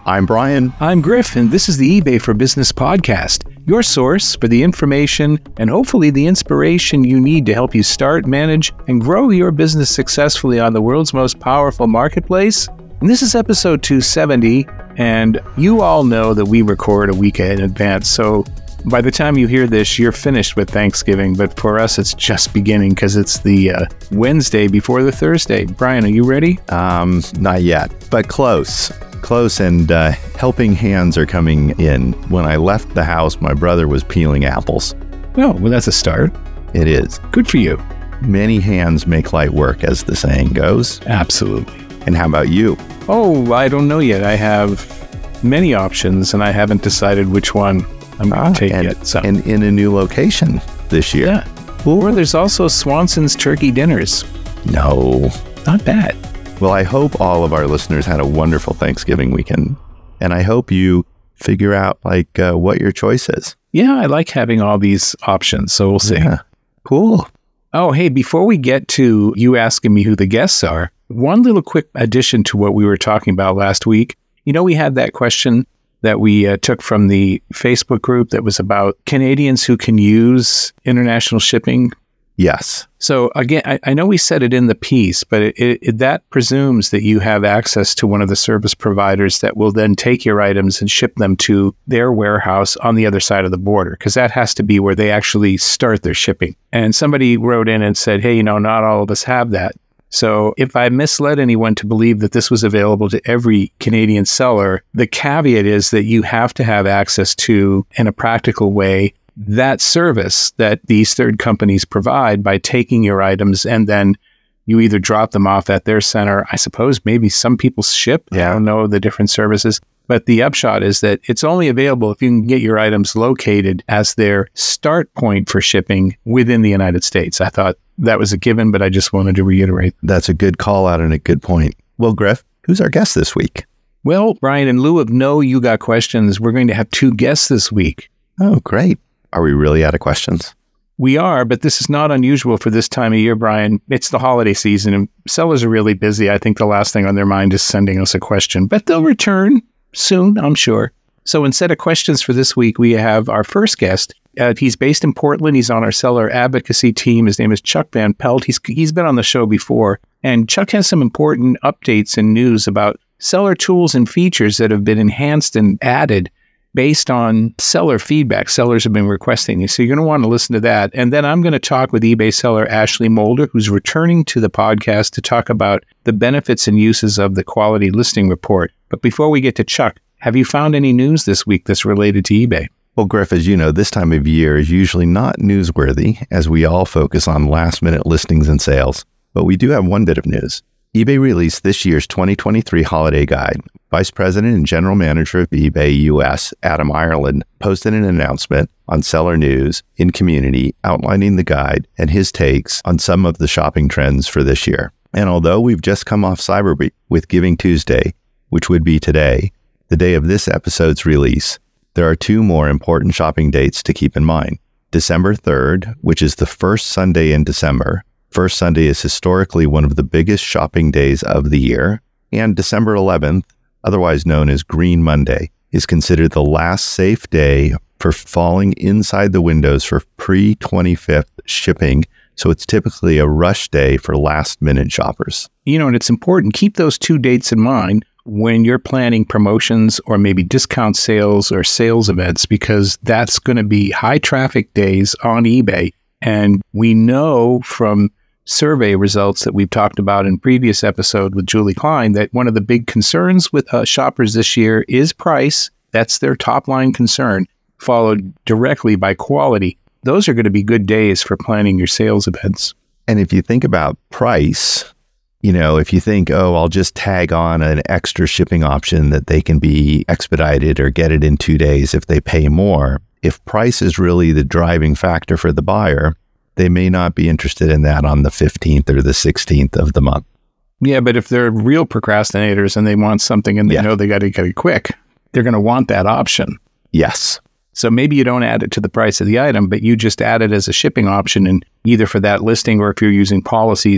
I'm Brian. I'm Griff, and this is the eBay for Business podcast, your source for the information and hopefully the inspiration you need to help you start, manage, and grow your business successfully on the world's most powerful marketplace. And this is episode 270, and you all know that we record a week in advance, so by the time you hear this, you're finished with Thanksgiving, but for us, it's just beginning because it's the Wednesday before the Thursday. Brian, are you ready? Not yet, but close, and helping hands are coming in. When I left the house, my brother was peeling apples. Oh, well, that's a start. It is. Good for you. Many hands make light work, as the saying goes. Absolutely. And how about you? Oh, I don't know yet. I have many options, and I haven't decided which one I'm going to take yet. So. And in a new location this year. Yeah. Or there's also Swanson's Turkey Dinners. No. Not bad. Well, I hope all of our listeners had a wonderful Thanksgiving weekend. And I hope you figure out what your choice is. Yeah, I like having all these options, so we'll see. Yeah. Cool. Oh, hey, before we get to you asking me who the guests are, one little quick addition to what we were talking about last week. You know, we had that question that we took from the Facebook group that was about Canadians who can use international shipping. Yes. So again, I know we said it in the piece, but that presumes that you have access to one of the service providers that will then take your items and ship them to their warehouse on the other side of the border, because that has to be where they actually start their shipping. And somebody wrote in and said, hey, not all of us have that. So if I misled anyone to believe that this was available to every Canadian seller, the caveat is that you have to have access to, in a practical way, that service that these third companies provide by taking your items, and then you either drop them off at their center. I suppose maybe some people ship. Yeah. I don't know the different services. But the upshot is that it's only available if you can get your items located as their start point for shipping within the United States. I thought that was a given, but I just wanted to reiterate. That's a good call out and a good point. Well, Griff, who's our guest this week? Well, Brian, in lieu of no you got questions, we're going to have two guests this week. Oh, great. Are we really out of questions? We are, but this is not unusual for this time of year, Brian. It's the holiday season, and sellers are really busy. I think the last thing on their mind is sending us a question, but they'll return soon, I'm sure. So instead of questions for this week, we have our first guest. He's based in Portland. He's on our seller advocacy team. His name is Chuck Van Pelt. He's been on the show before, and Chuck has some important updates and news about seller tools and features that have been enhanced and added based on seller feedback. Sellers have been requesting these. So you're going to want to listen to that. And then I'm going to talk with eBay seller Ashley Mulder, who's returning to the podcast to talk about the benefits and uses of the quality listing report. But before we get to Chuck, have you found any news this week that's related to eBay? Well, Griff, as you know, this time of year is usually not newsworthy, as we all focus on last-minute listings and sales. But we do have one bit of news. eBay released this year's 2023 holiday guide. Vice President and General Manager of eBay US, Adam Ireland, posted an announcement on Seller News in Community outlining the guide and his takes on some of the shopping trends for this year. And although we've just come off Cyber Week with Giving Tuesday, which would be today, the day of this episode's release, there are two more important shopping dates to keep in mind. December 3rd, which is the first Sunday in December. First Sunday is historically one of the biggest shopping days of the year. And December 11th, otherwise known as Green Monday, is considered the last safe day for falling inside the windows for pre-25th shipping. So it's typically a rush day for last-minute shoppers. And it's important. Keep those two dates in mind when you're planning promotions or maybe discount sales or sales events, because that's going to be high traffic days on eBay. And we know from survey results that we've talked about in previous episode with Julie Klein that one of the big concerns with shoppers this year is price. That's their top line concern, followed directly by quality. Those are going to be good days for planning your sales events. And if you think about price, if you think, I'll just tag on an extra shipping option that they can be expedited or get it in 2 days if they pay more. If price is really the driving factor for the buyer, they may not be interested in that on the 15th or the 16th of the month. Yeah, but if they're real procrastinators and they want something and they know they got to get it quick, they're going to want that option. Yes. So maybe you don't add it to the price of the item, but you just add it as a shipping option, and either for that listing or if you're using policies,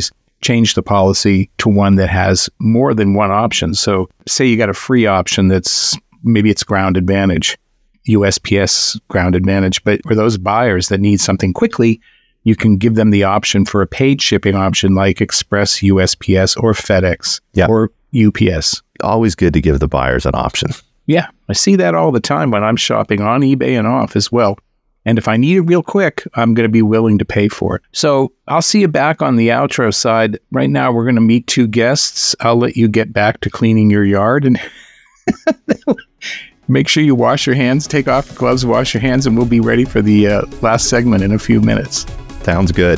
change the policy to one that has more than one option. So say you got a free option maybe it's Ground Advantage, USPS Ground Advantage, but for those buyers that need something quickly, you can give them the option for a paid shipping option like Express, USPS, or FedEx, or UPS. Always good to give the buyers an option. Yeah, I see that all the time when I'm shopping on eBay and off as well. And if I need it real quick, I'm going to be willing to pay for it. So I'll see you back on the outro side. Right now, we're going to meet two guests. I'll let you get back to cleaning your yard and make sure you wash your hands, take off your gloves, wash your hands, and we'll be ready for the last segment in a few minutes. Sounds good.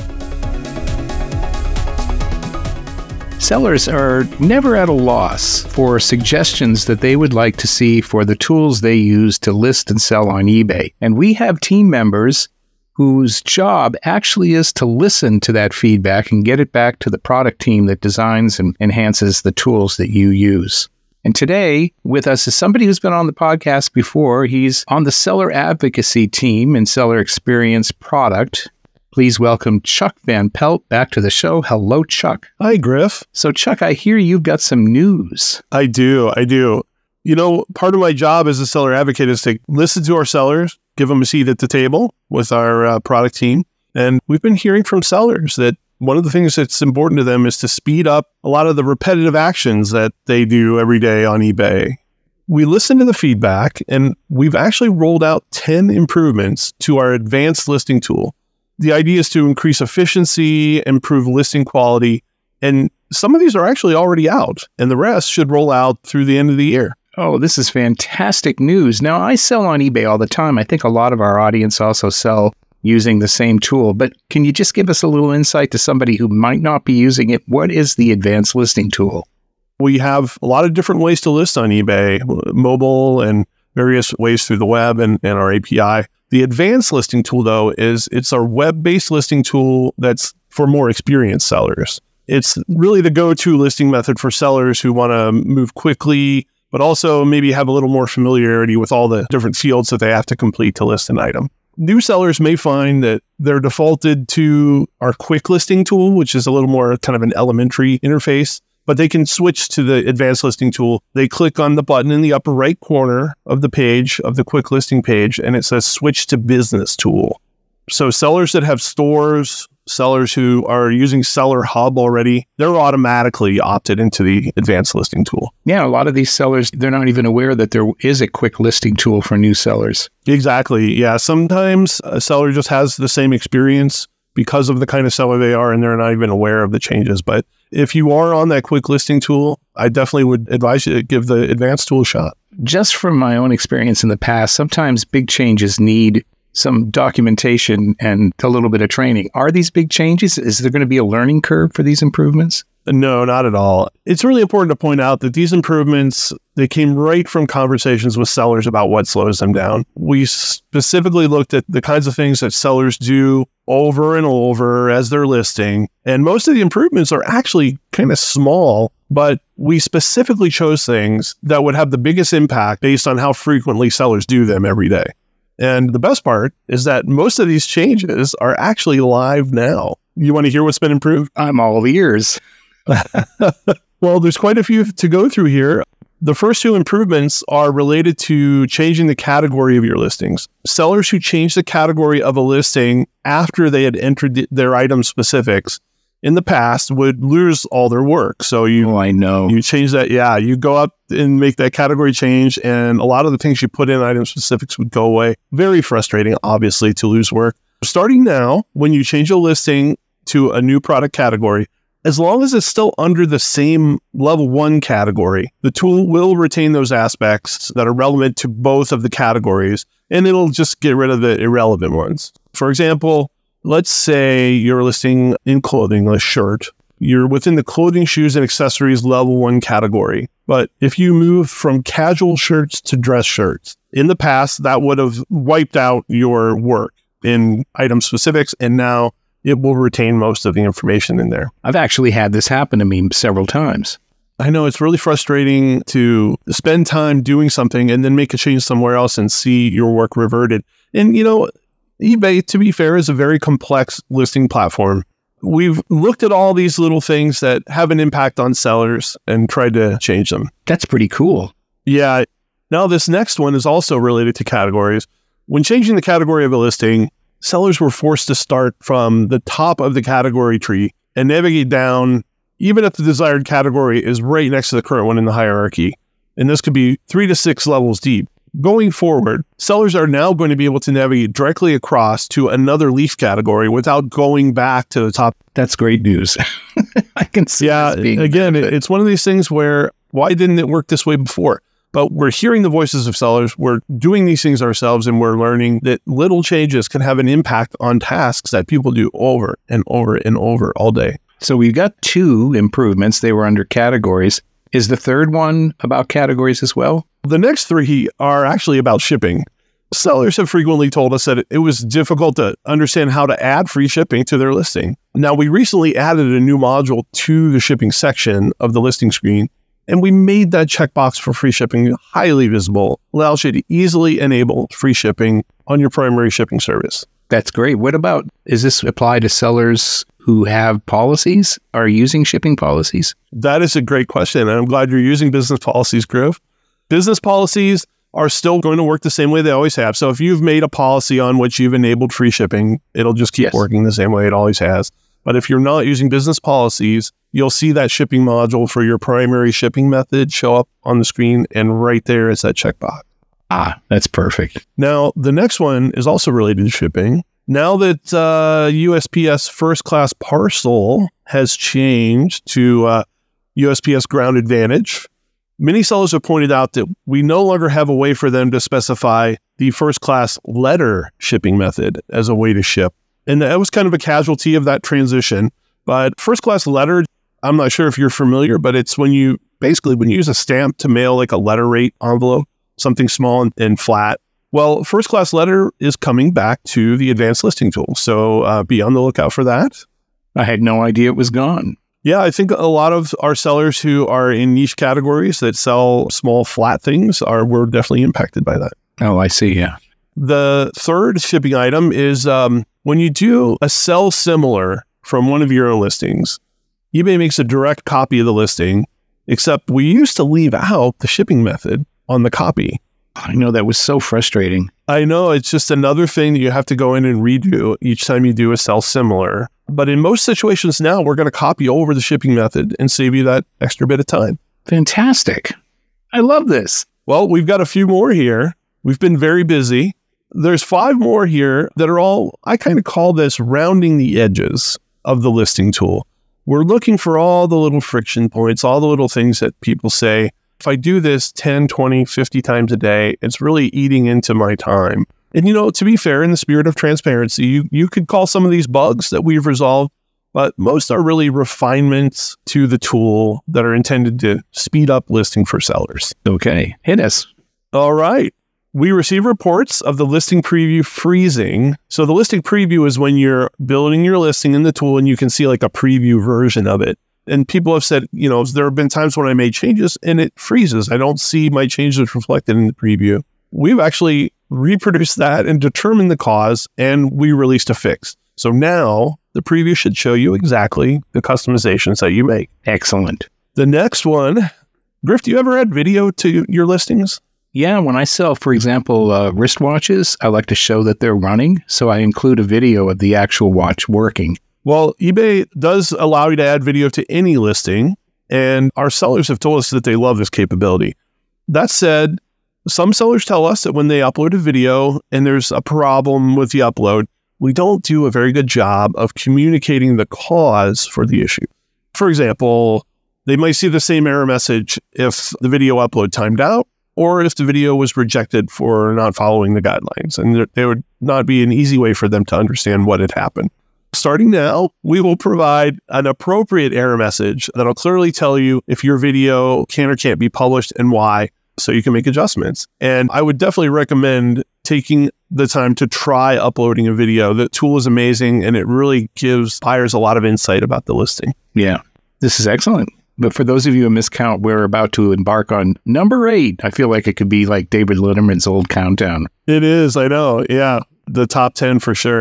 Sellers are never at a loss for suggestions that they would like to see for the tools they use to list and sell on eBay. And we have team members whose job actually is to listen to that feedback and get it back to the product team that designs and enhances the tools that you use. And today, with us is somebody who's been on the podcast before. He's on the seller advocacy team in Seller Experience Product. Please welcome Chuck Van Pelt back to the show. Hello, Chuck. Hi, Griff. So, Chuck, I hear you've got some news. I do. You know, part of my job as a seller advocate is to listen to our sellers, give them a seat at the table with our product team. And we've been hearing from sellers that one of the things that's important to them is to speed up a lot of the repetitive actions that they do every day on eBay. We listened to the feedback, and we've actually rolled out 10 improvements to our advanced listing tool. The idea is to increase efficiency, improve listing quality, and some of these are actually already out, and the rest should roll out through the end of the year. Oh, this is fantastic news. Now, I sell on eBay all the time. I think a lot of our audience also sell using the same tool, but can you just give us a little insight to somebody who might not be using it? What is the advanced listing tool? We have a lot of different ways to list on eBay, mobile and various ways through the web and our API. The advanced listing tool, though, it's our web-based listing tool that's for more experienced sellers. It's really the go-to listing method for sellers who want to move quickly, but also maybe have a little more familiarity with all the different fields that they have to complete to list an item. New sellers may find that they're defaulted to our quick listing tool, which is a little more kind of an elementary interface, but they can switch to the advanced listing tool. They click on the button in the upper right corner of the page, of the quick listing page, and it says switch to business tool. So sellers that have stores, sellers who are using Seller Hub already, they're automatically opted into the advanced listing tool. Yeah, a lot of these sellers, they're not even aware that there is a quick listing tool for new sellers. Exactly. Yeah, sometimes a seller just has the same experience because of the kind of seller they are, and they're not even aware of the changes. But if you are on that quick listing tool, I definitely would advise you to give the advanced tool a shot. Just from my own experience in the past, sometimes big changes need some documentation and a little bit of training. Are these big changes? Is there going to be a learning curve for these improvements? No, not at all. It's really important to point out that these improvements, they came right from conversations with sellers about what slows them down. We specifically looked at the kinds of things that sellers do over and over as they're listing. And most of the improvements are actually kind of small, but we specifically chose things that would have the biggest impact based on how frequently sellers do them every day. And the best part is that most of these changes are actually live now. You want to hear what's been improved? I'm all ears. Well, there's quite a few to go through here. The first two improvements are related to changing the category of your listings. Sellers who change the category of a listing after they had entered their item specifics in the past would lose all their work. So you change that. Yeah, you go up and make that category change, and a lot of the things you put in item specifics would go away. Very frustrating, obviously, to lose work. Starting now, when you change a listing to a new product category, as long as it's still under the same level 1 category, the tool will retain those aspects that are relevant to both of the categories, and it'll just get rid of the irrelevant ones. For example, let's say you're listing in clothing, a shirt. You're within the clothing, shoes, and accessories level 1 category. But if you move from casual shirts to dress shirts, in the past, that would have wiped out your work in item specifics, and now it will retain most of the information in there. I've actually had this happen to me several times. I know it's really frustrating to spend time doing something and then make a change somewhere else and see your work reverted. And, you know, eBay, to be fair, is a very complex listing platform. we've looked at all these little things that have an impact on sellers and tried to change them. That's pretty cool. Yeah. Now, this next one is also related to categories. When changing the category of a listing, sellers were forced to start from the top of the category tree and navigate down, even if the desired category is right next to the current one in the hierarchy. And this could be 3 to 6 levels deep. Going forward, sellers are now going to be able to navigate directly across to another leaf category without going back to the top. That's great news. I can see. Yeah, again, it's one of these things where, why didn't it work this way before? But we're hearing the voices of sellers. We're doing these things ourselves, and we're learning that little changes can have an impact on tasks that people do over and over and over all day. So we've got 2 improvements. They were under categories. Is the third one about categories as well? The next 3 are actually about shipping. Sellers have frequently told us that it was difficult to understand how to add free shipping to their listing. Now, we recently added a new module to the shipping section of the listing screen, and we made that checkbox for free shipping highly visible, allows you to easily enable free shipping on your primary shipping service. That's great. What about, is this apply to sellers who have policies, are using shipping policies? That is a great question, and I'm glad you're using business policies, Griff. Business policies are still going to work the same way they always have. So if you've made a policy on which you've enabled free shipping, it'll just keep working the same way it always has. But if you're not using business policies, you'll see that shipping module for your primary shipping method show up on the screen, and right there is that checkbox. Ah, that's perfect. Now, the next one is also related to shipping. Now that USPS First Class Parcel has changed to USPS Ground Advantage, many sellers have pointed out that we no longer have a way for them to specify the first class letter shipping method as a way to ship. And that was kind of a casualty of that transition. But first class letter, I'm not sure if you're familiar, but it's when you use a stamp to mail like a letter rate envelope, something small and flat. Well, first class letter is coming back to the advanced listing tool. So be on the lookout for that. I had no idea it was gone. Yeah, I think a lot of our sellers who are in niche categories that sell small flat things were definitely impacted by that. Oh, I see. Yeah. The third shipping item is when you do a sell similar from one of your own listings, eBay makes a direct copy of the listing, except we used to leave out the shipping method on the copy. I know, that was so frustrating. I know, it's just another thing that you have to go in and redo each time you do a sell similar. But in most situations now, we're going to copy over the shipping method and save you that extra bit of time. Fantastic. I love this. Well, we've got a few more here. We've been very busy. There's 5 more here that are all, I kind of call this rounding the edges of the listing tool. We're looking for all the little friction points, all the little things that people say, if I do this 10, 20, 50 times a day, it's really eating into my time. And, to be fair, in the spirit of transparency, you could call some of these bugs that we've resolved, but most are really refinements to the tool that are intended to speed up listing for sellers. Okay, hit us. All right. We receive reports of the listing preview freezing. So the listing preview is when you're building your listing in the tool and you can see like a preview version of it. And people have said, there have been times when I made changes and it freezes. I don't see my changes reflected in the preview. We've actually reproduced that and determined the cause, and we released a fix. So now the preview should show you exactly the customizations that you make. Excellent. The next one, Griff, do you ever add video to your listings? Yeah, when I sell, for example, wristwatches, I like to show that they're running. So I include a video of the actual watch working. Well, eBay does allow you to add video to any listing, and our sellers have told us that they love this capability. That said, some sellers tell us that when they upload a video and there's a problem with the upload, we don't do a very good job of communicating the cause for the issue. For example, they might see the same error message if the video upload timed out or if the video was rejected for not following the guidelines, and there would not be an easy way for them to understand what had happened. Starting now, we will provide an appropriate error message that'll clearly tell you if your video can or can't be published and why, so you can make adjustments. And I would definitely recommend taking the time to try uploading a video. The tool is amazing, and it really gives buyers a lot of insight about the listing. Yeah, this is excellent. But for those of you who miscount, we're about to embark on number 8. I feel like it could be like David Letterman's old countdown. It is, I know. Yeah, the top 10 for sure.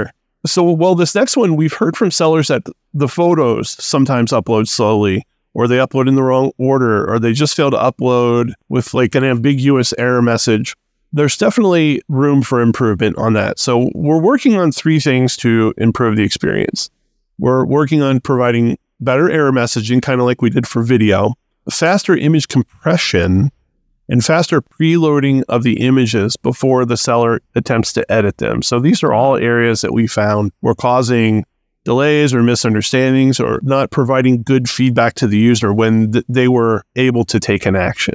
So, well, this next one, we've heard from sellers that the photos sometimes upload slowly, or they upload in the wrong order, or they just fail to upload with like an ambiguous error message. There's definitely room for improvement on that. So we're working on 3 things to improve the experience. We're working on providing better error messaging, kind of like we did for video, faster image compression, and faster preloading of the images before the seller attempts to edit them. So these are all areas that we found were causing delays or misunderstandings or not providing good feedback to the user when they were able to take an action.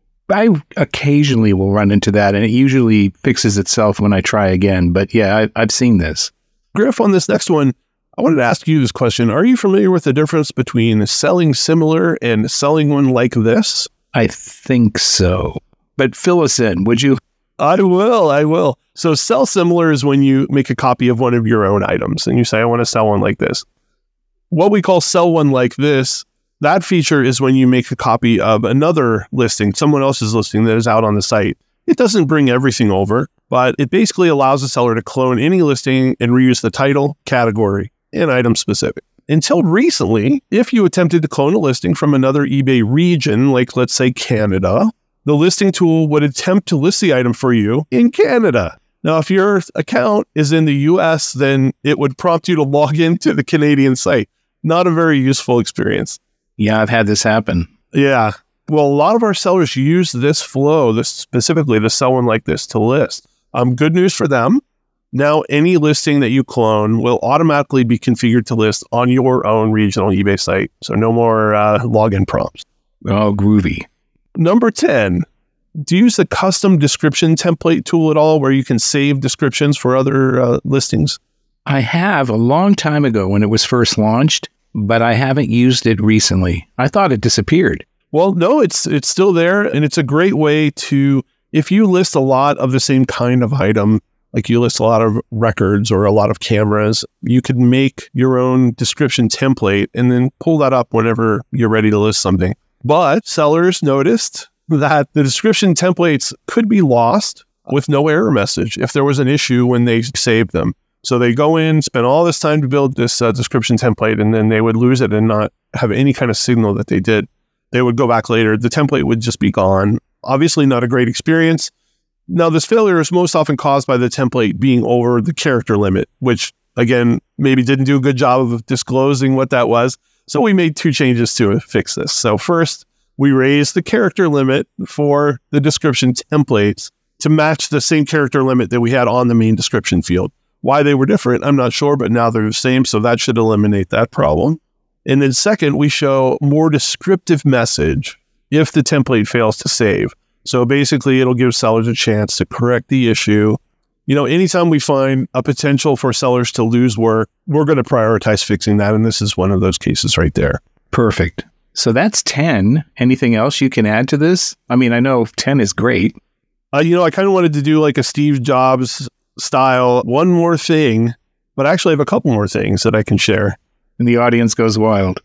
I occasionally will run into that, and it usually fixes itself when I try again. But yeah, I've seen this. Griff, on this next one, I wanted to ask you this question. Are you familiar with the difference between selling similar and selling one like this? I think so. But fill us in, would you? I will. So sell similar is when you make a copy of one of your own items and you say, I want to sell one like this. What we call sell one like this, that feature is when you make a copy of another listing, someone else's listing that is out on the site. It doesn't bring everything over, but it basically allows the seller to clone any listing and reuse the title, category, and item specific. Until recently, if you attempted to clone a listing from another eBay region, like let's say Canada, the listing tool would attempt to list the item for you in Canada. Now, if your account is in the US, then it would prompt you to log into the Canadian site. Not a very useful experience. Yeah, I've had this happen. Yeah. Well, a lot of our sellers use this flow, this specifically to sell one like this to list. Good news for them. Now, any listing that you clone will automatically be configured to list on your own regional eBay site. So no more login prompts. Oh, groovy. Number 10, do you use the custom description template tool at all where you can save descriptions for other listings? I have a long time ago when it was first launched, but I haven't used it recently. I thought it disappeared. Well, no, it's still there, and it's a great way to, if you list a lot of the same kind of item, like you list a lot of records or a lot of cameras, you could make your own description template and then pull that up whenever you're ready to list something. But sellers noticed that the description templates could be lost with no error message if there was an issue when they saved them. So they go in, spend all this time to build this description template, and then they would lose it and not have any kind of signal that they did. They would go back later. The template would just be gone. Obviously not a great experience. Now, this failure is most often caused by the template being over the character limit, which, again, maybe didn't do a good job of disclosing what that was. So we made 2 changes to fix this. So first, we raised the character limit for the description templates to match the same character limit that we had on the main description field. Why they were different, I'm not sure, but now they're the same, so that should eliminate that problem. And then second, we show more descriptive message if the template fails to save. So basically, it'll give sellers a chance to correct the issue. You know, anytime we find a potential for sellers to lose work, we're going to prioritize fixing that. And this is one of those cases right there. Perfect. So that's 10. Anything else you can add to this? I mean, I know 10 is great. I kind of wanted to do like a Steve Jobs style, one more thing, but I actually have a couple more things that I can share. And the audience goes wild.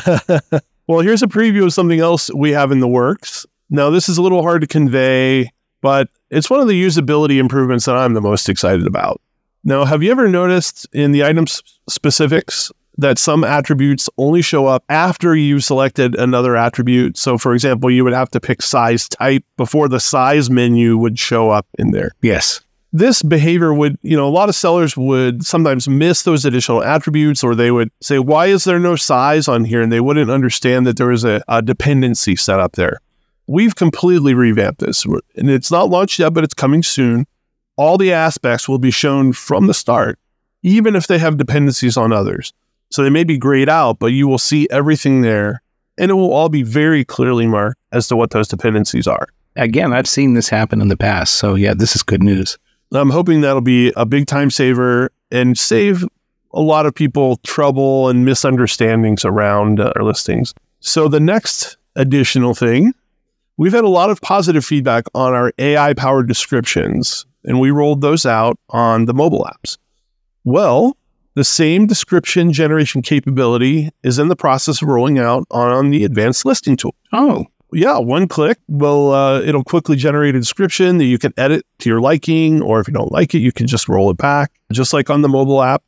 Well, here's a preview of something else we have in the works. Now, this is a little hard to convey, but it's one of the usability improvements that I'm the most excited about. Now, have you ever noticed in the item specifics that some attributes only show up after you've selected another attribute? So, for example, you would have to pick size type before the size menu would show up in there. Yes. This behavior would, a lot of sellers would sometimes miss those additional attributes, or they would say, why is there no size on here? And they wouldn't understand that there was a dependency set up there. We've completely revamped this, and it's not launched yet, but it's coming soon. All the aspects will be shown from the start, even if they have dependencies on others. So they may be grayed out, but you will see everything there, and it will all be very clearly marked as to what those dependencies are. Again, I've seen this happen in the past. So yeah, this is good news. I'm hoping that'll be a big time saver and save a lot of people trouble and misunderstandings around our listings. So the next additional thing, we've had a lot of positive feedback on our AI-powered descriptions, and we rolled those out on the mobile apps. Well, the same description generation capability is in the process of rolling out on the advanced listing tool. Oh, yeah, one click it'll quickly generate a description that you can edit to your liking, or if you don't like it, you can just roll it back, just like on the mobile app.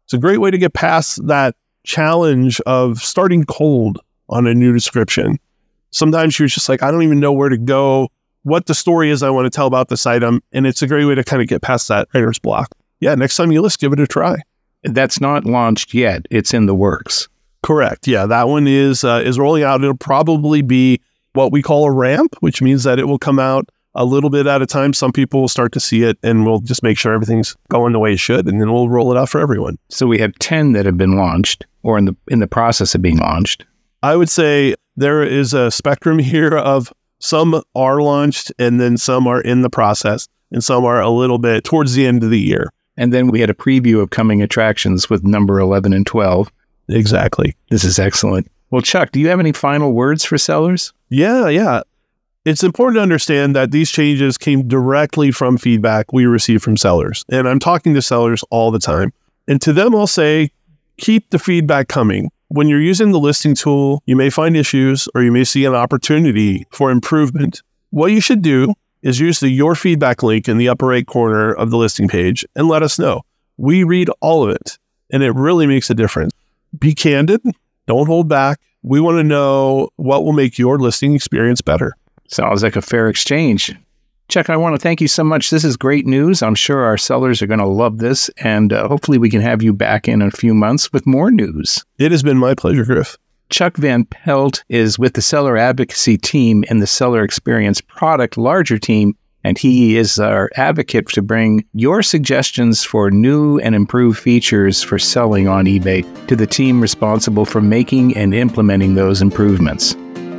It's a great way to get past that challenge of starting cold on a new description. Sometimes you're just like, I don't even know where to go, what the story is I want to tell about this item. And it's a great way to kind of get past that writer's block. Yeah, next time you list, give it a try. That's not launched yet. It's in the works. Correct. Yeah, that one is rolling out. It'll probably be what we call a ramp, which means that it will come out a little bit at a time. Some people will start to see it, and we'll just make sure everything's going the way it should, and then we'll roll it out for everyone. So we have 10 that have been launched or in the process of being launched. I would say there is a spectrum here of some are launched, and then some are in the process, and some are a little bit towards the end of the year. And then we had a preview of coming attractions with number 11 and 12. Exactly. This is excellent. Well, Chuck, do you have any final words for sellers? Yeah. It's important to understand that these changes came directly from feedback we received from sellers. And I'm talking to sellers all the time. And to them, I'll say, keep the feedback coming. When you're using the listing tool, you may find issues or you may see an opportunity for improvement. What you should do is use the Your Feedback link in the upper right corner of the listing page and let us know. We read all of it, and it really makes a difference. Be candid. Don't hold back. We want to know what will make your listing experience better. Sounds like a fair exchange. Chuck, I want to thank you so much. This is great news. I'm sure our sellers are going to love this, and hopefully we can have you back in a few months with more news. It has been my pleasure, Griff. Chuck Van Pelt is with the Seller Advocacy team in the Seller Experience Product Larger team, and he is our advocate to bring your suggestions for new and improved features for selling on eBay to the team responsible for making and implementing those improvements.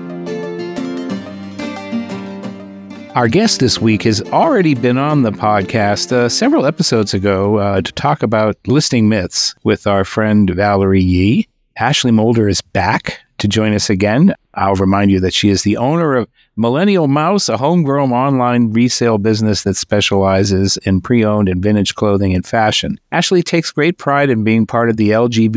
Our guest this week has already been on the podcast several episodes ago to talk about listing myths with our friend Valerie Yee. Ashley Mulder is back to join us again. I'll remind you that she is the owner of Millennial Mouse, a homegrown online resale business that specializes in pre-owned and vintage clothing and fashion. Ashley takes great pride in being part of the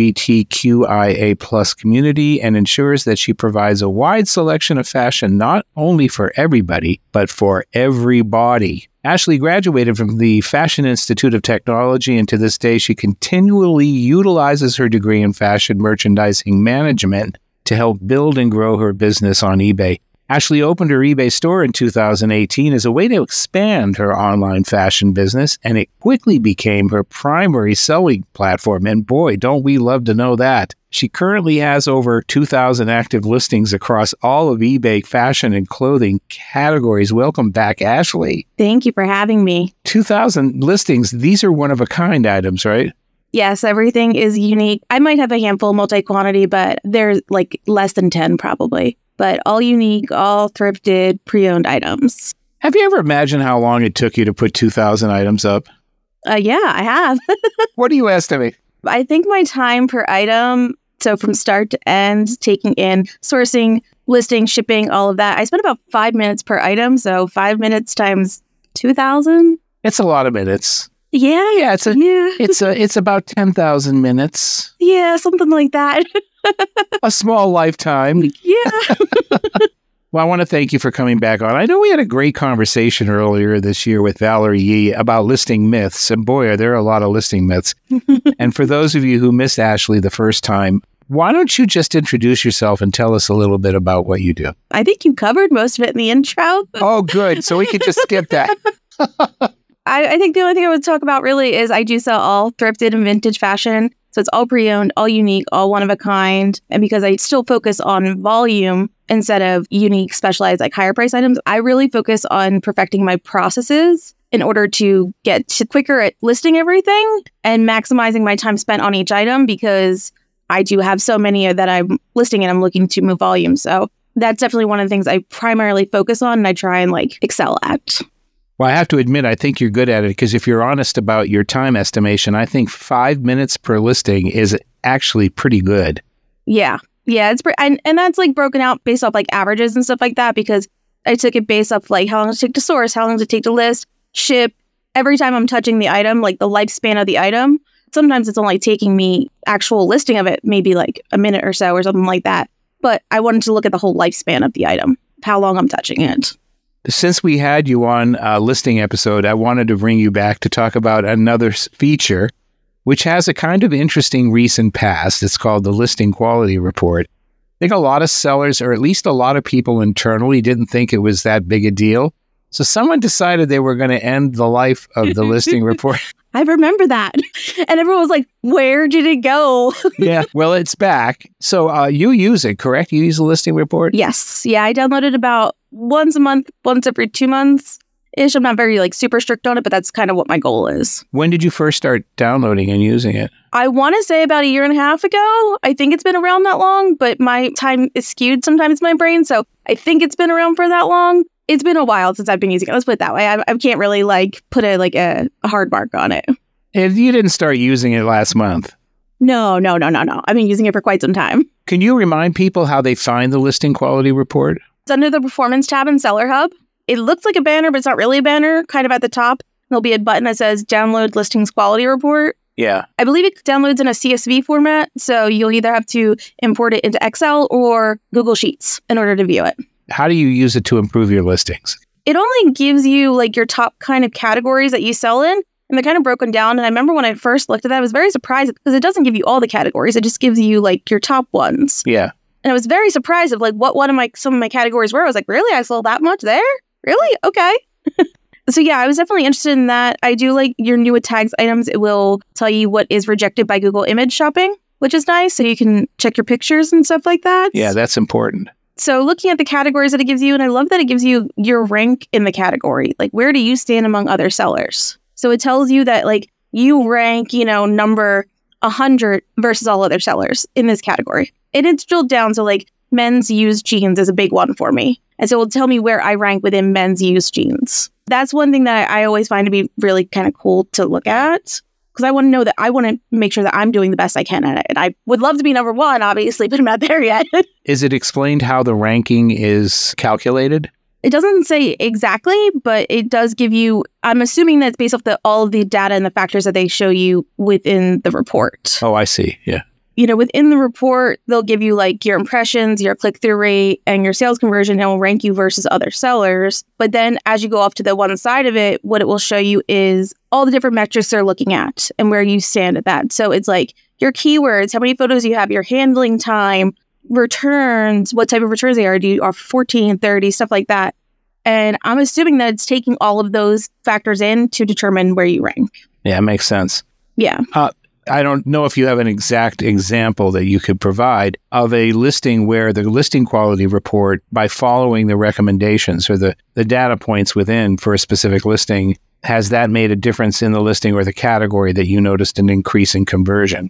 LGBTQIA+ community and ensures that she provides a wide selection of fashion not only for everybody, but for everybody. Ashley graduated from the Fashion Institute of Technology, and to this day, she continually utilizes her degree in fashion merchandising management to help build and grow her business on eBay. Ashley opened her eBay store in 2018 as a way to expand her online fashion business, and it quickly became her primary selling platform. And boy, don't we love to know that. She currently has over 2,000 active listings across all of eBay fashion and clothing categories. Welcome back, Ashley. Thank you for having me. 2,000 listings. These are one-of-a-kind items, right? Yes, everything is unique. I might have a handful multi-quantity, but they're like less than 10 probably. But all unique, all thrifted, pre-owned items. Have you ever imagined how long it took you to put 2,000 items up? Yeah, I have. What do you estimate? I think my time per item, so from start to end, taking in sourcing, listing, shipping, all of that, I spent about 5 minutes per item. So 5 minutes times 2,000. It's a lot of minutes. Yeah. It's about 10,000 minutes. Yeah, something like that. A small lifetime. Yeah. Well, I want to thank you for coming back on. I know we had a great conversation earlier this year with Valerie Yee about listing myths. And boy, are there a lot of listing myths. And for those of you who missed Ashley the first time, why don't you just introduce yourself and tell us a little bit about what you do? I think you covered most of it in the intro. Oh, good. So we could just skip that. I think the only thing I would talk about really is I do sell all thrifted and vintage fashion. So it's all pre-owned, all unique, all one of a kind. And because I still focus on volume instead of unique, specialized, like higher price items, I really focus on perfecting my processes in order to get quicker at listing everything and maximizing my time spent on each item, because I do have so many that I'm listing and I'm looking to move volume. So that's definitely one of the things I primarily focus on and I try and excel at. Well, I have to admit, I think you're good at it, because if you're honest about your time estimation, I think 5 minutes per listing is actually pretty good. Yeah, it's and that's broken out based off averages and stuff like that, because I took it based off how long does it take to source, how long does it take to list, ship. Every time I'm touching the item, the lifespan of the item, sometimes it's only taking me actual listing of it, maybe a minute or so or something like that. But I wanted to look at the whole lifespan of the item, how long I'm touching it. Since we had you on a listing episode, I wanted to bring you back to talk about another feature which has a kind of interesting recent past. It's called the Listing Quality Report. I think a lot of sellers, or at least a lot of people internally, didn't think it was that big a deal. So someone decided they were going to end the life of the listing report. I remember that. And everyone was like, where did it go? Yeah, well, it's back. So you use it, correct? You use the listing report? Yes. Yeah, I download it about once a month, once every 2 months ish. I'm not very super strict on it, but that's kind of what my goal is. When did you first start downloading and using it? I want to say about 1.5 years ago. I think it's been around that long, but my time is skewed sometimes in my brain. So I think it's been around for that long. It's been a while since I've been using it. Let's put it that way. I can't really put a hard mark on it. And you didn't start using it last month? No. I've been using it for quite some time. Can you remind people how they find the Listing Quality Report? It's under the Performance tab in Seller Hub. It looks like a banner, but it's not really a banner. Kind of at the top, there'll be a button that says Download Listings Quality Report. Yeah. I believe it downloads in a CSV format, so you'll either have to import it into Excel or Google Sheets in order to view it. How do you use it to improve your listings? It only gives you your top kind of categories that you sell in, and they're kind of broken down. And I remember when I first looked at that, I was very surprised because it doesn't give you all the categories. It just gives you your top ones. Yeah. And I was very surprised of what some of my categories were. I was like, really? I sold that much there? Really? Okay. So yeah, I was definitely interested in that. I do like your new with tags items. It will tell you what is rejected by Google Image Shopping, which is nice. So you can check your pictures and stuff like that. Yeah, that's important. So looking at the categories that it gives you, and I love that it gives you your rank in the category. Where do you stand among other sellers? So it tells you that you rank, number 100 versus all other sellers in this category. And it's drilled down. So men's used jeans is a big one for me. And so it will tell me where I rank within men's used jeans. That's one thing that I always find to be really kind of cool to look at. Because I want to know that I want to make sure that I'm doing the best I can at it. And I would love to be number one, obviously, but I'm not there yet. Is it explained how the ranking is calculated? It doesn't say exactly, but it does give you, I'm assuming that's based off all of the data and the factors that they show you within the report. Oh, I see. Yeah. Within the report, they'll give you your impressions, your click-through rate, and your sales conversion, and it will rank you versus other sellers. But then as you go off to the one side of it, what it will show you is all the different metrics they're looking at and where you stand at that. So it's your keywords, how many photos you have, your handling time, returns, what type of returns they are. Do you offer 14, 30, stuff like that? And I'm assuming that it's taking all of those factors in to determine where you rank. Yeah, it makes sense. Yeah. I don't know if you have an exact example that you could provide of a listing where the listing quality report, by following the recommendations or the data points within for a specific listing, has that made a difference in the listing or the category that you noticed an increase in conversion?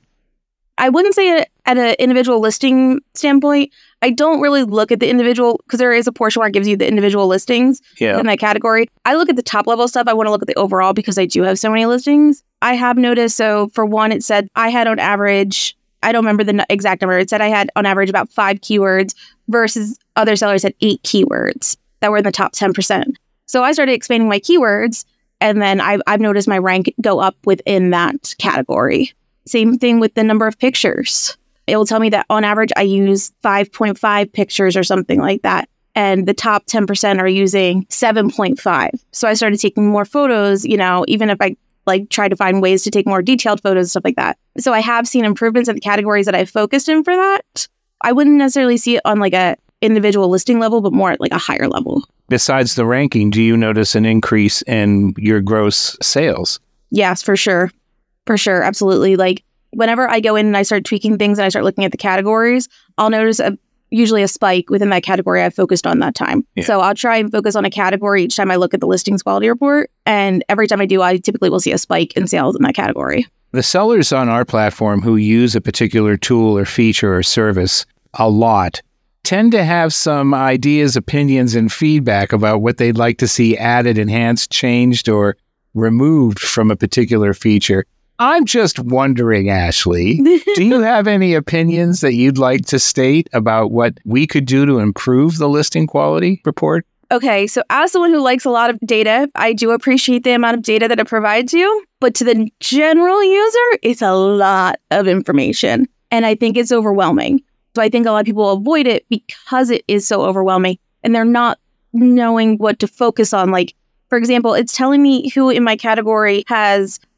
I wouldn't say it at an individual listing standpoint. I don't really look at the individual, because there is a portion where it gives you the individual listings in that category. I look at the top level stuff. I want to look at the overall because I do have so many listings. I have noticed, so for one, it said I had on average, I don't remember the exact number. It said I had on average about 5 keywords versus other sellers had 8 keywords that were in the top 10%. So I started expanding my keywords, and then I've noticed my rank go up within that category. Same thing with the number of pictures. It will tell me that on average, I use 5.5 pictures or something like that. And the top 10% are using 7.5. So I started taking more photos, even if I try to find ways to take more detailed photos, stuff like that. So I have seen improvements in the categories that I focused in for that. I wouldn't necessarily see it on a individual listing level, but more at a higher level. Besides the ranking, do you notice an increase in your gross sales? Yes, for sure. For sure. Absolutely. Whenever I go in and I start tweaking things and I start looking at the categories, I'll notice usually a spike within that category I've focused on that time. Yeah. So I'll try and focus on a category each time I look at the listings quality report. And every time I do, I typically will see a spike in sales in that category. The sellers on our platform who use a particular tool or feature or service a lot tend to have some ideas, opinions, and feedback about what they'd like to see added, enhanced, changed, or removed from a particular feature. I'm just wondering, Ashley, do you have any opinions that you'd like to state about what we could do to improve the listing quality report? Okay, so as someone who likes a lot of data, I do appreciate the amount of data that it provides you. But to the general user, it's a lot of information. And I think it's overwhelming. So I think a lot of people avoid it because it is so overwhelming. And they're not knowing what to focus on. For example, it's telling me who in my category has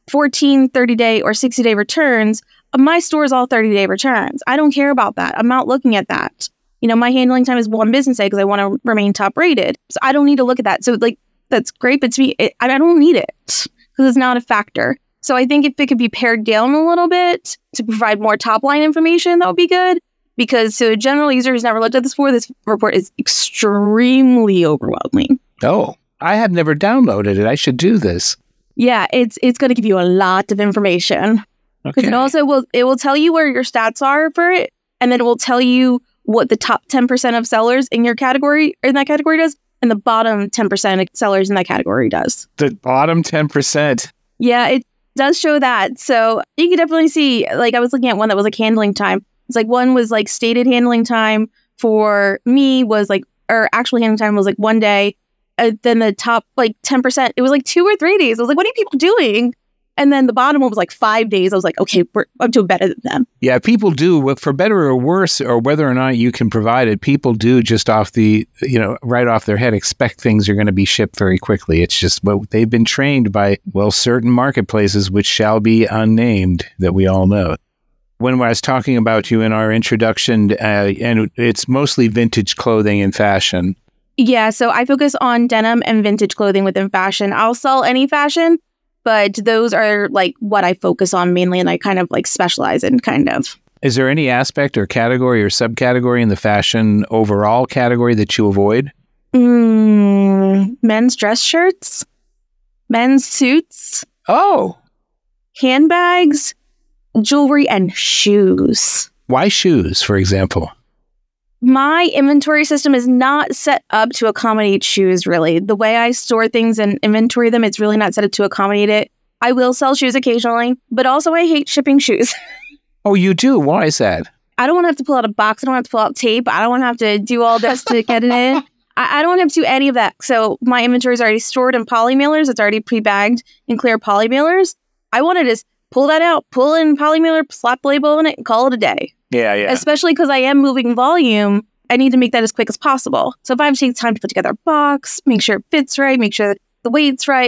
14, 30-day, or 60-day returns, my store is all 30-day returns. I don't care about that. I'm not looking at that. My handling time is 1 business day because I want to remain top rated. So I don't need to look at that. So that's great, but to me, I don't need it because it's not a factor. So I think if it could be pared down a little bit to provide more top line information, that would be good. Because to a general user who's never looked at this before, this report is extremely overwhelming. Oh, I have never downloaded it. I should do this. Yeah, it's going to give you a lot of information. Because Okay. it also will tell you where your stats are for it, and then it will tell you what the top 10% of sellers in that category does, and the bottom 10% of sellers in that category does. The bottom 10%. Yeah, it does show that. So you can definitely see, I was looking at one that was handling time. It's one was stated handling time for me was or actual handling time was 1 day. Then the top 10%, it was 2 or 3 days. I was what are you people doing? And then the bottom one was 5 days. I was okay, I'm doing better than them. Yeah, people do, for better or worse, or whether or not you can provide it, people do just off the, right off their head, expect things are going to be shipped very quickly. It's just what they've been trained by, certain marketplaces, which shall be unnamed, that we all know. When I was talking about you in our introduction, and it's mostly vintage clothing and fashion. Yeah, so I focus on denim and vintage clothing within fashion. I'll sell any fashion, but those are what I focus on mainly, and I kind of specialize in kind of. Is there any aspect or category or subcategory in the fashion overall category that you avoid? Men's dress shirts, men's suits, handbags, jewelry, and shoes. Why shoes, for example? My inventory system is not set up to accommodate shoes, really. The way I store things and inventory them, it's really not set up to accommodate it. I will sell shoes occasionally, but also I hate shipping shoes. Oh, you do? Why is that? I don't want to have to pull out a box. I don't have to pull out tape. I don't want to have to do all this to get it in. I don't have to do any of that. So my inventory is already stored in poly mailers. It's already pre-bagged in clear poly mailers. I want to just pull that out, pull in poly mailer, slap the label on it, and call it a day. Yeah. Especially because I am moving volume, I need to make that as quick as possible. So if I have to take time to put together a box, make sure it fits right, make sure the weight's right,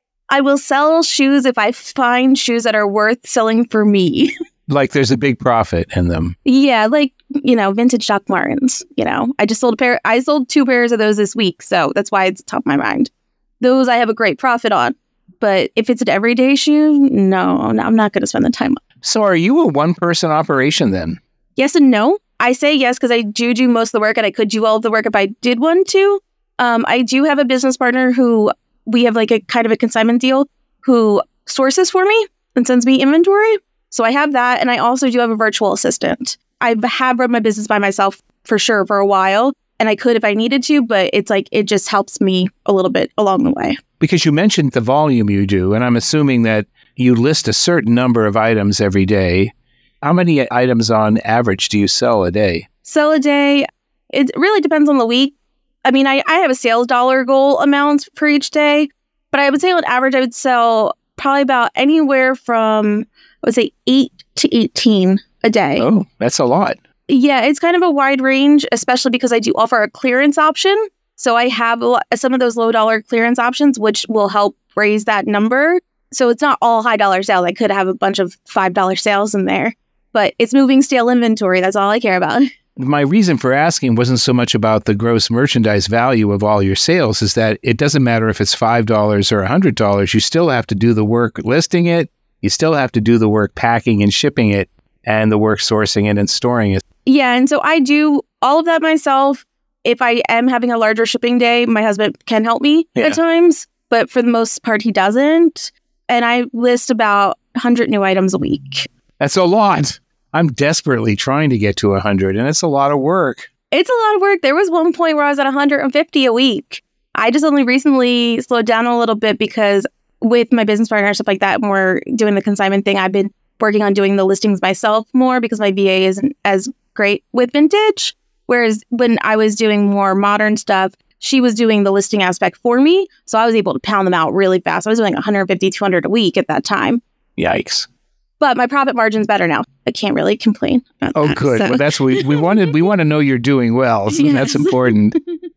I will sell shoes if I find shoes that are worth selling for me. There's a big profit in them. Yeah, vintage Doc Martens. I just sold a pair. I sold 2 pairs of those this week, so that's why it's top of my mind. Those I have a great profit on. But if it's an everyday shoe, no, I'm not going to spend the time on. So are you a one-person operation then? Yes and no. I say yes because I do most of the work, and I could do all of the work if I did want to. I do have a business partner who we have a kind of a consignment deal who sources for me and sends me inventory. So I have that, and I also do have a virtual assistant. I have run my business by myself for sure for a while, and I could if I needed to, but it's it just helps me a little bit along the way. Because you mentioned the volume you do, and I'm assuming that you list a certain number of items every day. How many items on average do you sell a day? Sell a day, it really depends on the week. I mean, I have a sales dollar goal amount for each day, but I would say on average, I would sell probably about anywhere from, I would say 8 to 18 a day. Oh, that's a lot. Yeah, it's kind of a wide range, especially because I do offer a clearance option. So I have some of those low dollar clearance options, which will help raise that number. So it's not all high dollar sales. I could have a bunch of $5 sales in there, but it's moving stale inventory. That's all I care about. My reason for asking wasn't so much about the gross merchandise value of all your sales, is that it doesn't matter if it's $5 or $100. You still have to do the work listing it. You still have to do the work packing and shipping it, and the work sourcing it and storing it. Yeah, and so I do all of that myself. If I am having a larger shipping day, my husband can help me at times, but for the most part, he doesn't. And I list about 100 new items a week. That's a lot. I'm desperately trying to get to 100, and it's a lot of work. It's a lot of work. There was one point where I was at 150 a week. I just only recently slowed down a little bit because with my business partner and stuff like that, and we're doing the consignment thing, I've been working on doing the listings myself more because my VA isn't as great with vintage. Whereas when I was doing more modern stuff, she was doing the listing aspect for me. So I was able to pound them out really fast. I was doing 150, 200 a week at that time. Yikes. But my profit margin's better now. I can't really complain about Oh, that, good. so. Well, that's what we want to know you're doing well. So Yes. That's important.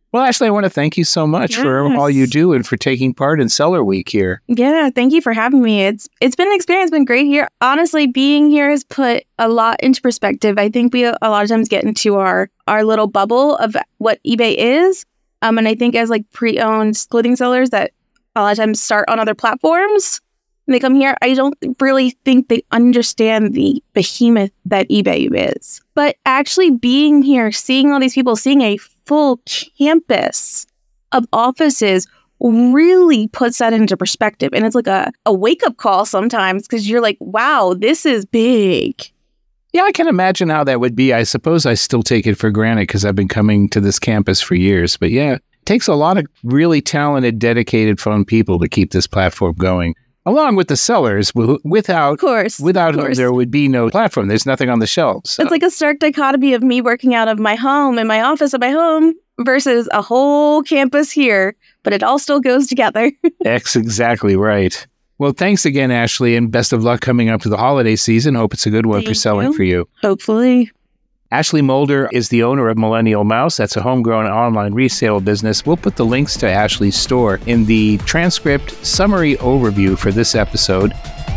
Well, Ashley, I want to thank you so much for all you do and for taking part in Seller Week here. Yeah, thank you for having me. It's been an experience, it's been great here. Honestly, being here has put a lot into perspective. I think we a lot of times get into our little bubble of what eBay is. And I think as like pre-owned clothing sellers that a lot of times start on other platforms, when they come here, I don't really think they understand the behemoth that eBay is. But actually being here, seeing all these people, seeing a full campus of offices really puts that into perspective. And it's like a wake-up call sometimes because you're like, wow, this is big. Yeah, I can imagine how that would be. I suppose I still take it for granted because I've been coming to this campus for years. But yeah, it takes a lot of really talented, dedicated, fun people to keep this platform going. Along with the sellers, without whom there would be no platform. There's nothing on the shelves. So. It's like a stark dichotomy of me working out of my home and my office at my home versus a whole campus here, but it all still goes together. That's exactly right. Well, thanks again, Ashley, and best of luck coming up to the holiday season. Hope it's a good one for selling for you. Hopefully. Ashley Mulder is the owner of Millennial Mouse. That's a homegrown online resale business. We'll put the links to Ashley's store in the transcript summary overview for this episode.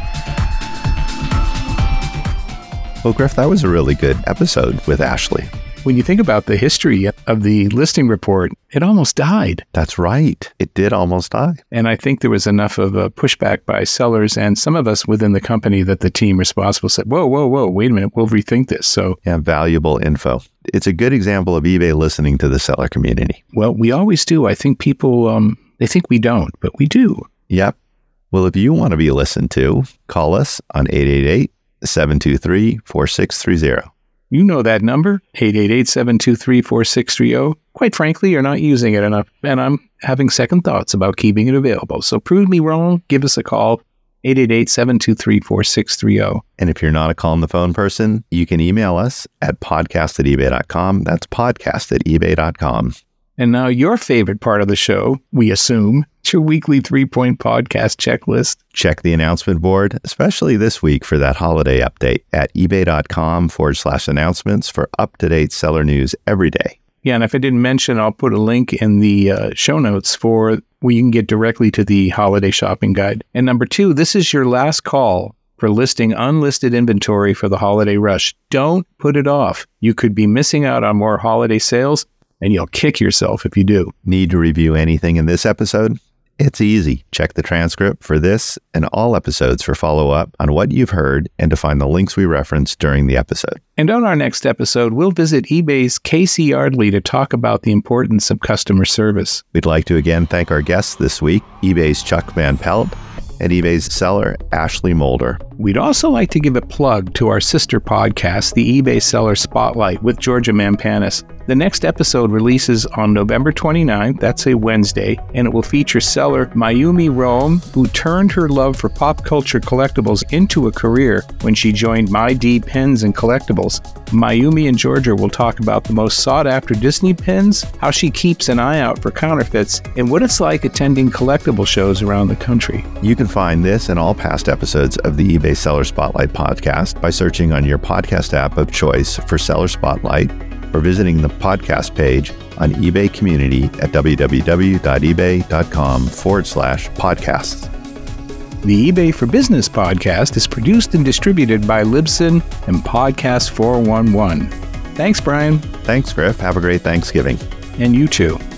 Well, Griff, that was a really good episode with Ashley. When you think about the history of the listing report, it almost died. That's right. It did almost die. And I think there was enough of a pushback by sellers and some of us within the company that the team responsible said, whoa, wait a minute, we'll rethink this. So yeah, valuable info. It's a good example of eBay listening to the seller community. Well, we always do. I think people, they think we don't, but we do. Yep. Well, if you want to be listened to, call us on 888-723-4630. You know that number, 888-723-4630. Quite frankly, you're not using it enough, and I'm having second thoughts about keeping it available. So prove me wrong, give us a call, 888-723-4630. And if you're not a call on the phone person, you can email us at podcast@ebay.com. That's podcast@ebay.com. And now your favorite part of the show, we assume, it's your weekly 3-point podcast checklist. Check the announcement board, especially this week for that holiday update at ebay.com/announcements for up-to-date seller news every day. Yeah, and if I didn't mention, I'll put a link in the show notes for where you can get directly to the holiday shopping guide. And number 2, this is your last call for listing unlisted inventory for the holiday rush. Don't put it off. You could be missing out on more holiday sales, and you'll kick yourself if you do. Need to review anything in this episode? It's easy. Check the transcript for this and all episodes for follow-up on what you've heard and to find the links we referenced during the episode. And on our next episode, we'll visit eBay's Casey Yardley to talk about the importance of customer service. We'd like to again thank our guests this week, eBay's Chuck Van Pelt and eBay's seller, Ashley Mulder. We'd also like to give a plug to our sister podcast, the eBay Seller Spotlight with Georgia Mampanis. The next episode releases on November 29th, that's a Wednesday, and it will feature seller Mayumi Rome, who turned her love for pop culture collectibles into a career when she joined MyD Pens and Collectibles. Mayumi and Georgia will talk about the most sought-after Disney pins, how she keeps an eye out for counterfeits, and what it's like attending collectible shows around the country. You can find this and all past episodes of the eBay Seller Spotlight podcast by searching on your podcast app of choice for Seller Spotlight, or visiting the podcast page on eBay Community at www.ebay.com/podcasts. The eBay for Business podcast is produced and distributed by Libsyn and Podcast 411. Thanks, Brian. Thanks, Griff. Have a great Thanksgiving. And you too.